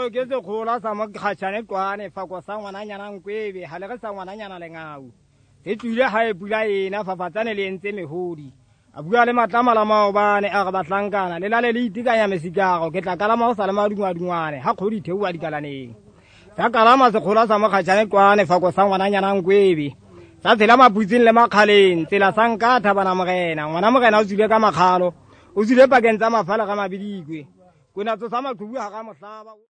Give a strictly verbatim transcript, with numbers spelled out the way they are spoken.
go ke se khola sa mo khatshane kwane fa go sa ngwana nyana nkwebe ha le re sa ngwana nyana le ngau se tswile ha e pula ena fa fatsane le entse mehodi a bua le matlama la maobane a ga batlankana le la le itikanya mesikago ke tla kala mao sa le madungwa dungwane ha khodi theua dikalaneng sa kalama se khola sa mo khatshane kwane fa go sa ngwana nyana nkwebe sa tsela maputsing le makgaleng tsela sanka thabana morena ngwana morena o tswile ka makgalo o tswile pakeng tsa mafala ga mabidikwe kuna tso sa maqhubu ha ga mohlaba